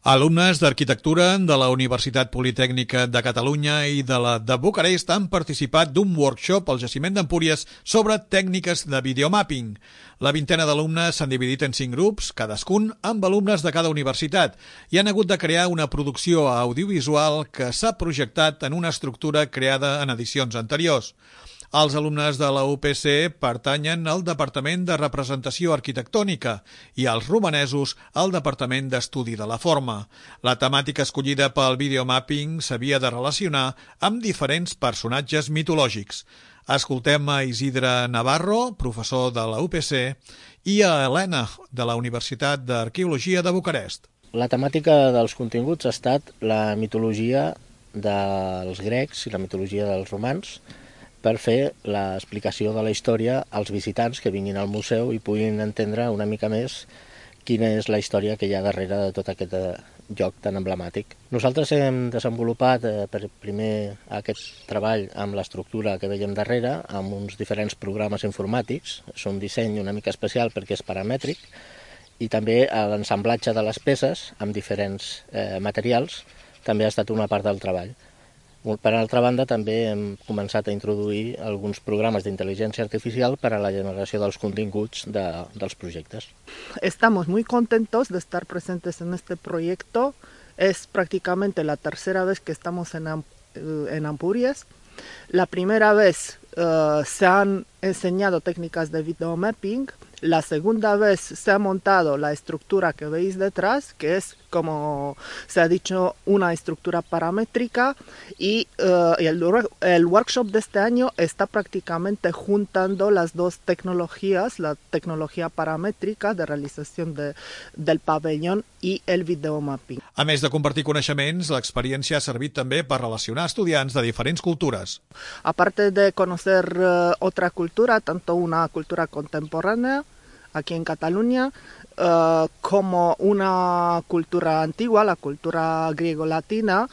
Alumnes d'Arquitectura de la Universitat Politècnica de Catalunya i de la de Bucarest han participat d'un workshop al jaciment d'Empúries sobre tècniques de videomapping. La vintena d'alumnes s'han dividit en 5 grups, cadascun amb alumnes de cada universitat, i han hagut de crear una producció audiovisual que s'ha projectat en una estructura creada en edicions anteriors. Els alumnes de la UPC pertanyen al Departament de Representació Arquitectònica i els romanesos al Departament d'Estudi de la Forma. La temàtica escollida pel videomapping s'havia de relacionar amb diferents personatges mitològics. Escoltem a Isidre Navarro, professor de la UPC, i a Helena, de la Universitat d'Arqueologia de Bucarest. La temàtica dels continguts ha estat la mitologia dels grecs i la mitologia dels romans, per fer l'explicació de la història als visitants que vinguin al museu i puguin entendre una mica més quina és la història que hi ha darrere de tot aquest lloc tan emblemàtic. Nosaltres hem desenvolupat primer aquest treball amb l'estructura que veiem darrere, amb uns diferents programes informàtics. És un disseny una mica especial perquè és paramètric, i també l'ensamblatge de les peces amb diferents materials també ha estat una part del treball. Per altra banda, també hem començat a introduir alguns programes d'intel·ligència artificial per a la generació dels continguts dels projectes. Estamos muy contentos de estar presentes en este proyecto. Es prácticamente la tercera vez que estamos en Ampurias. La primera vez se han enseñado técnicas de videomapping. La segunda vez se ha montado la estructura que veis detrás, que es, como se ha dicho, una estructura paramétrica, y el workshop de este año está prácticamente juntando las dos tecnologías, la tecnología paramétrica de realització del pavellón i el videomapping. A més de compartir coneixements, l'experiència ha servit també per relacionar estudiants de diferents cultures. Aparte de conocer otra cultura, tanto una cultura contemporánea aquí en Cataluña, como una cultura antigua, la cultura griego-latina,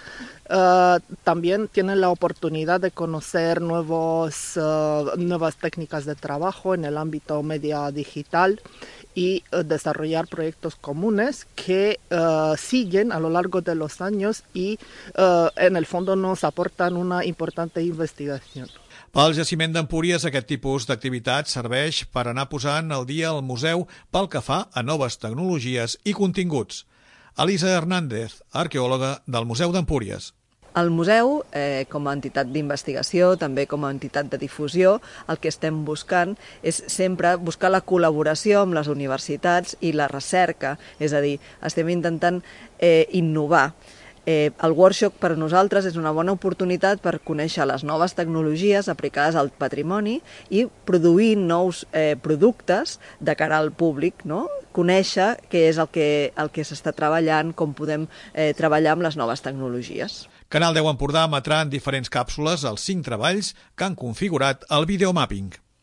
también tienen la oportunidad de conocer nuevas técnicas de trabajo en el ámbito media digital y desarrollar proyectos comunes que siguen a lo largo de los años y en el fondo nos aportan una importante investigación. Pel jaciment d'Empúries, aquest tipus d'activitat serveix per anar posant al dia el museu pel que fa a noves tecnologies i continguts. Elisa Hernández, arqueòloga del Museu d'Empúries. El museu, com a entitat d'investigació, també com a entitat de difusió, el que estem buscant és sempre buscar la col·laboració amb les universitats i la recerca, és a dir, estem intentant innovar. El workshop per a nosaltres és una bona oportunitat per conèixer les noves tecnologies aplicades al patrimoni i produir nous productes de cara al públic, no? Conèixer què és el que s'està treballant, com podem treballar amb les noves tecnologies. Canal 10 Empordà emetrà en diferents càpsules els 5 treballs que han configurat el videomapping.